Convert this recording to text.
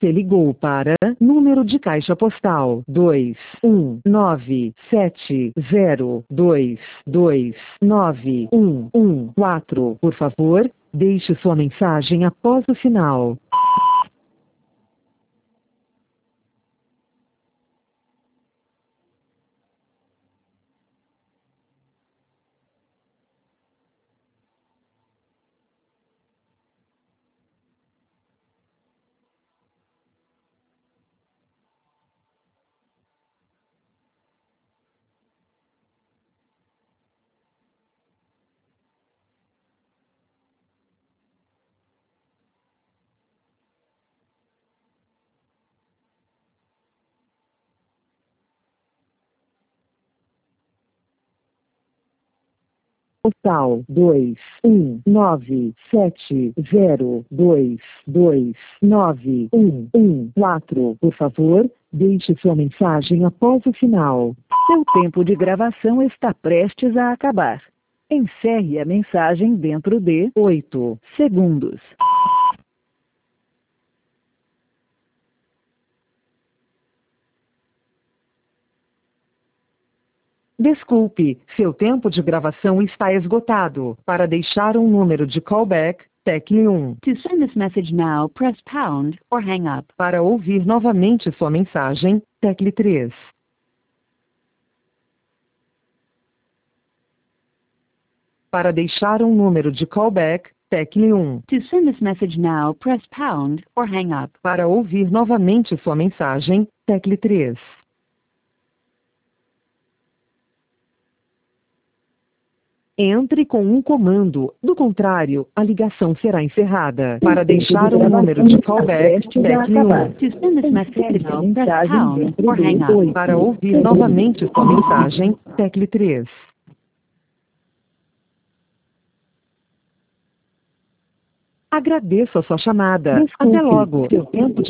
Você ligou para número de caixa postal 21970229114. Por favor, deixe sua mensagem após o sinal. Postal 21970229114. Por favor, deixe sua mensagem após o sinal. Seu tempo de gravação está prestes a acabar. Encerre a mensagem dentro de 8 segundos. Desculpe, seu tempo de gravação está esgotado. Para deixar um número de callback, tecle 1. To send this message now, press pound or hang up. Para ouvir novamente sua mensagem, tecle 3. Para deixar um número de callback, tecle 1. To send this message now, press pound or hang up. Para ouvir novamente sua mensagem, tecle 3. Entre com um comando, do contrário, a ligação será encerrada. Para deixar um número de callback, tecle 1. To send this message now, press pound or hang up. Para ouvir novamente sua mensagem, tecle 3. Agradeço a sua chamada. Até logo. Seu tempo de